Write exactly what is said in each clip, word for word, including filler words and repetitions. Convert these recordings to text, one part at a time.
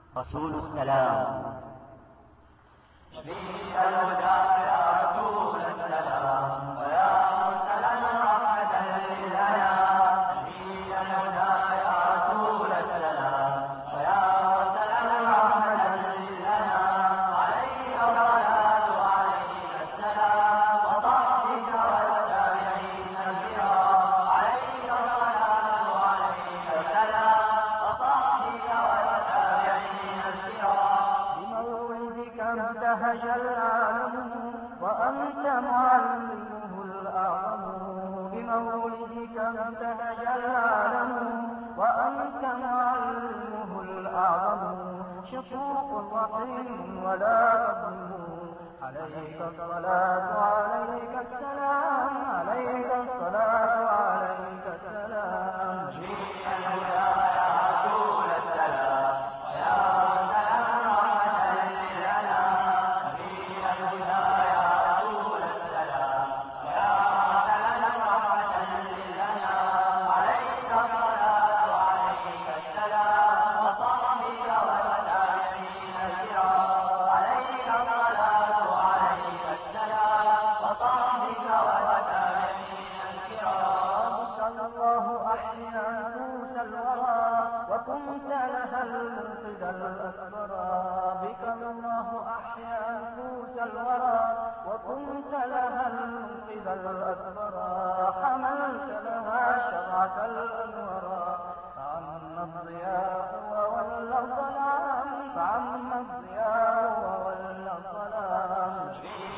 رسول السلام. نبي الهدى يا رسول السلام ويا مرسلا رحمة للأنام. نبي الهدى يا رسول السلام ويا مرسلا رحمة للأنام. عليك الصلاة وعليك السلام وصحبك والتابعين الكرام. عليك الصلاة وعليك السلام وصحبك والتابعين الكرام. بمولدك ابتهج العالم وأنت معلمه الأعظم. بمولدك ابتهج العالم وأنت معلمه الأعظم. شقوق رحيم ولا تظلم. عليك الصلاة وعليك السلام. عليك الصلاة وعليك السلام. وكنت لها المنقذ الأكبر. بك الله أحيا نفوس الورى وكنت لها المنقذ الأكبر. حملت لها شرعة الأنوار فعم الضياء وولى الظلام. فعم الضياء وولى الظلام.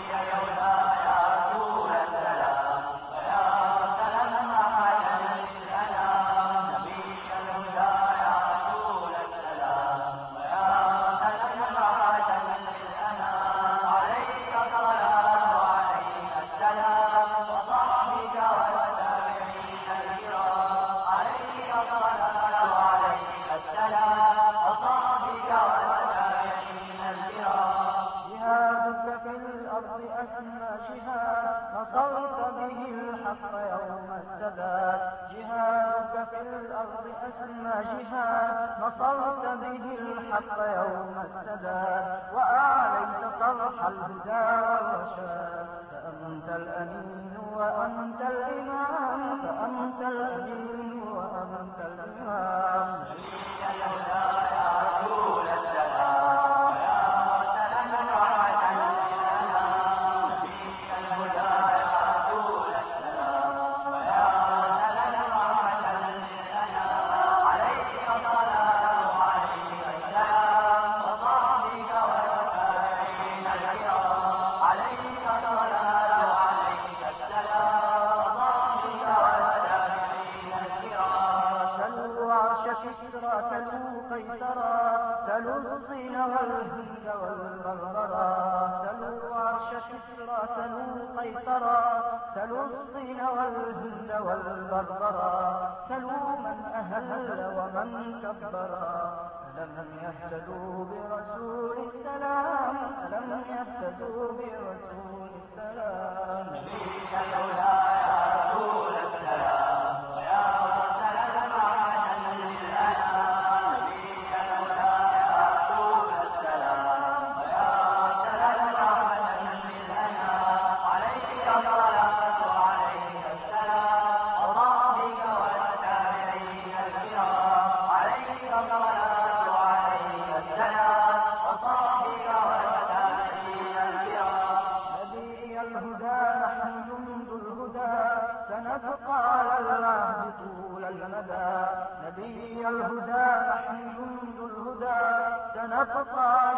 نصرت به الحق يوم السداد. جهادك في الأرض أسمى جهاد. نصرت به الحق يوم السداد. وأعليت صرح الهدى والرشاد. فأنت الأمين وأنت الإمام. فأنت الأمين وأنت الإمام. سلوا الصين والهند والبربرا. سلوا عرش كسرى سلوا قيصرا. سلوا الصين والهند والبربرا. سلوا من أهل ومن كبرا. ألم يهتدوا برسول السلام. ألم يهتدوا برسول السلام. نبيك لولا يا رسول السلام ويا مرسلا رحمة للأنام. نبيك لولا يا رسول السلام ويا مرسلا رحمة للأنام. عليك الصلاة وعليك السلام وصحبك والتابعين الكرام. عليك الصلاة وعليك السلام وصحبك والتابعين الكرام. نبي الهدى نحن جند الهدى سنبقى على العهد طول المدى. نبي الهدى نحن جند الهدى سنبقى